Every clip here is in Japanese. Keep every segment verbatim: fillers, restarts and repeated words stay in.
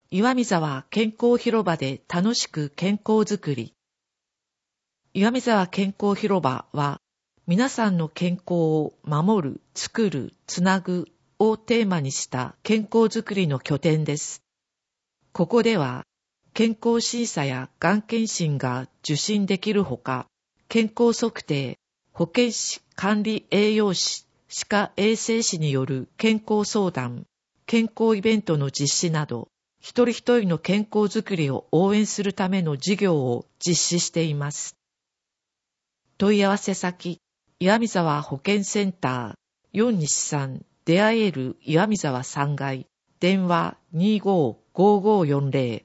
岩見沢健康広場で楽しく健康づくり。岩見沢健康広場は、皆さんの健康を守る、作る、つなぐをテーマにした健康づくりの拠点です。ここでは、健康審査やがん検診が受診できるほか、健康測定、保健師、管理栄養士、歯科衛生士による健康相談、健康イベントの実施など、一人一人の健康づくりを応援するための事業を実施しています。問い合わせ先、岩見沢保健センターよんにちさん出会える岩見沢さんがい、電話 にーごーごーごーよんぜろ。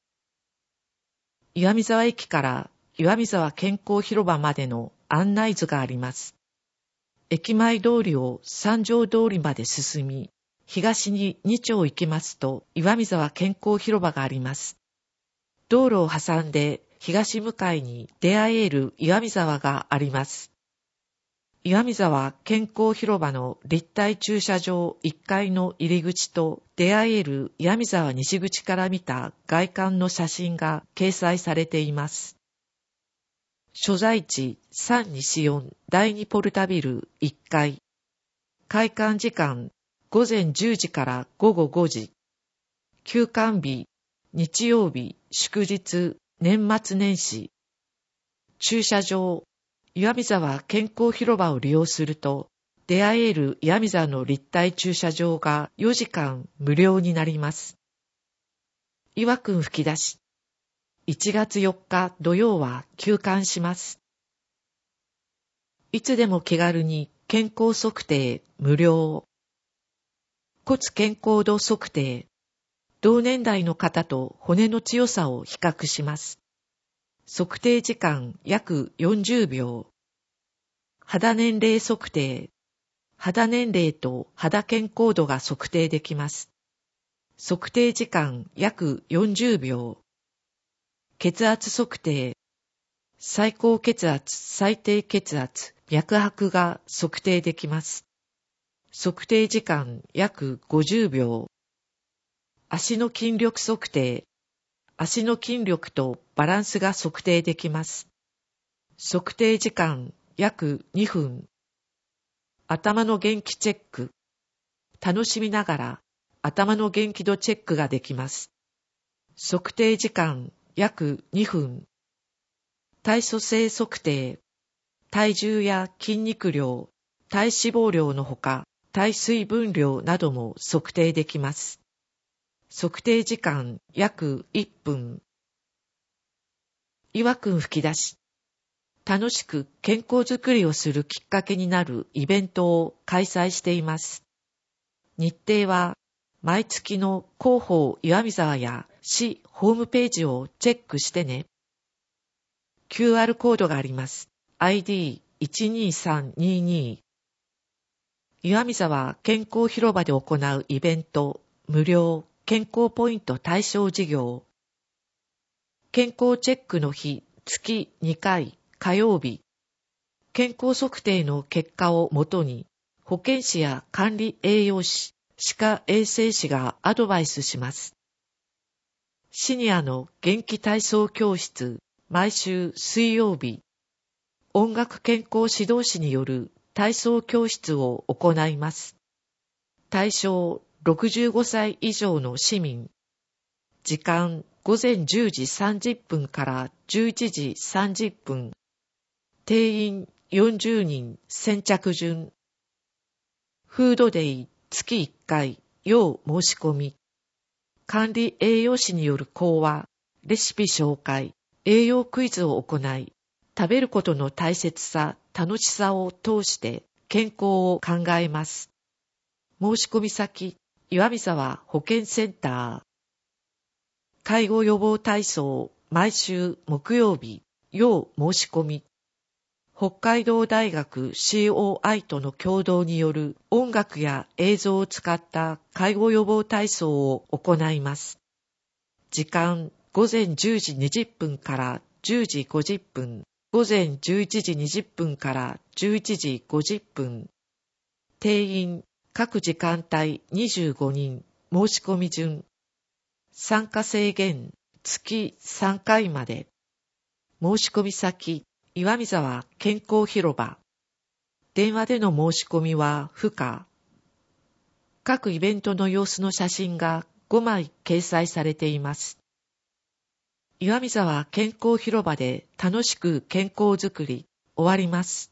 岩見沢駅から岩見沢健康広場までの案内図があります。駅前通りを三条通りまで進み、東にに丁行きますと岩見沢健康広場があります。道路を挟んで東向かいに出会える岩見沢があります。岩見沢健康広場の立体駐車場いっかいの入り口と出会える岩見沢西口から見た外観の写真が掲載されています。所在地さんにしよんだいにポルタビルいっかい。開館時間ごぜんじゅうじからごごごじ。休館日、日曜日、祝日、年末年始。駐車場、岩見沢健康広場を利用すると、出会える岩見沢の立体駐車場がよじかん無料になります。岩くん吹き出し。いちがつよっか土曜は休館します。いつでも気軽に健康測定無料。骨健康度測定。同年代の方と骨の強さを比較します。測定時間約よんじゅうびょう。肌年齢測定。肌年齢と肌健康度が測定できます。測定時間約よんじゅうびょう。血圧測定。最高血圧、最低血圧、脈拍が測定できます。測定時間約ごじゅうびょう。足の筋力測定。足の筋力とバランスが測定できます。測定時間約にふん。頭の元気チェック。楽しみながら頭の元気度チェックができます。測定時間約にふん。体組成測定。体重や筋肉量、体脂肪量のほか、体水分量なども測定できます。測定時間約いっぷん。岩くん吹き出し。楽しく健康づくりをするきっかけになるイベントを開催しています。日程は毎月の広報岩見沢や市ホームページをチェックしてね。キューアール コードがあります。アイディーいちにさんにに。岩見沢健康広場で行うイベント、無料健康ポイント対象事業。健康チェックの日、月にかい、火曜日。健康測定の結果をもとに、保健師や管理栄養士、歯科衛生士がアドバイスします。シニアの元気体操教室、毎週水曜日。音楽健康指導士による体操教室を行います。対象ろくじゅうごさい以上の市民。時間ごぜんじゅうじさんじゅっぷんからじゅういちじさんじゅっぷん。定員よんじゅうにん先着順。フードデイ月いっかい要申し込み。管理栄養士による講話、レシピ紹介、栄養クイズを行い、食べることの大切さ、楽しさを通して健康を考えます。申し込み先、岩見沢保健センター。介護予防体操、毎週木曜日、要申し込み。北海道大学 シーオーアイ との共同による音楽や映像を使った介護予防体操を行います。時間、ごぜんじゅうじにじゅっぷんからじゅうじごじゅっぷん。ごぜんじゅういちじにじゅっぷんからじゅういちじごじゅっぷん。定員、各時間帯にじゅうごにん、申し込み順。 参加制限月さんかいまで。申し込み先、岩見沢健康広場。電話での申し込みは不可。各イベントの様子の写真がごまい掲載されています。岩見沢健康広場で楽しく健康づくり終わります。